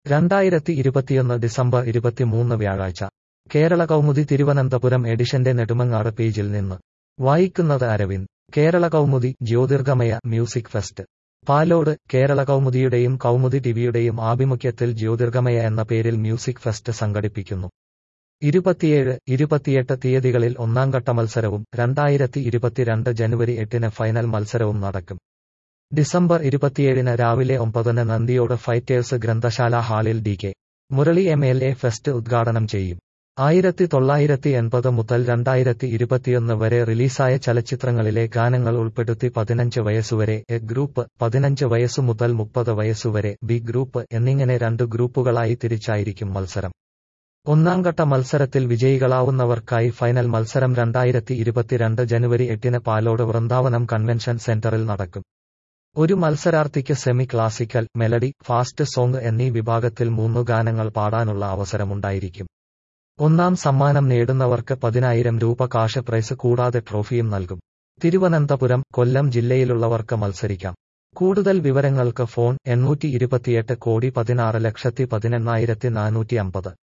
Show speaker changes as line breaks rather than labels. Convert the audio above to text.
2021 December 23 വ്യാഴാഴ്ച കേരള കൗമുദി തിരുവനന്തപുരം എഡിഷന്റെ നെടുമങ്ങാട് പേജിൽ നിന്ന് വായിക്കുന്നത് അരവിന്ദ്. Kerala Kaumudi Jyothirgamaya music fest Palode. കേരള കൗമുദിയുടെയും കൗമുദി ടിവിയുടെയും ആഭിമുഖ്യത്തിൽ ജ്യോതിർഗമയ എന്ന പേരിൽ മ്യൂസിക് ഫെസ്റ്റ് സംഘടിപ്പിക്കുന്നു. 27, 28 തീയതികളിൽ ഒന്നാംഘട്ട മത്സരവും 2022 ജനുവരി 8 ഫൈനൽ മത്സരവും നടക്കും. ഡിസംബർ 27 രാവിലെ 9 നന്ദിയോട് ഫൈറ്റേഴ്സ് ഗ്രന്ഥശാല ഹാളിൽ DK മുരളി MLA ഫെസ്റ്റ് ഉദ്ഘാടനം ചെയ്യും. 1980 മുതൽ 2021 വരെ റിലീസായ ചലച്ചിത്രങ്ങളിലെ ഗാനങ്ങൾ ഉൾപ്പെടുത്തി 15 വയസ്സുവരെ എ ഗ്രൂപ്പ്, 15 വയസ്സു മുതൽ 30 വയസ്സുവരെ ബി ഗ്രൂപ്പ് എന്നിങ്ങനെ 2 ഗ്രൂപ്പുകളായി തിരിച്ചായിരിക്കും മത്സരം. ഒന്നാംഘട്ട മത്സരത്തിൽ വിജയികളാവുന്നവർക്കായി ഫൈനൽ മത്സരം 2022 ജനുവരി 8 പാലോട് വൃന്ദാവനം കൺവെൻഷൻ സെന്ററിൽ നടക്കും. ഒരു മത്സരാർത്ഥിക്ക് semi classical, melody, fast song എന്നീ വിഭാഗത്തിൽ 3 ഗാനങ്ങൾ പാടാനുള്ള അവസരമുണ്ടായിരിക്കും. ഒന്നാം സമ്മാനം നേടുന്നവർക്ക് 10,000 രൂപ കാശ് പ്രൈസ് കൂടാതെ ട്രോഫിയും നൽകും. തിരുവനന്തപുരം, കൊല്ലം ജില്ലയിലുള്ളവർക്ക് മത്സരിക്കാം. കൂടുതൽ വിവരങ്ങൾക്ക് ഫോൺ 828 കോടി 16,18,450.